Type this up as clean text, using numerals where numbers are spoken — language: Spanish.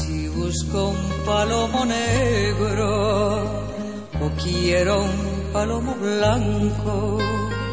Si busco un palomo negro o quiero un palomo blanco,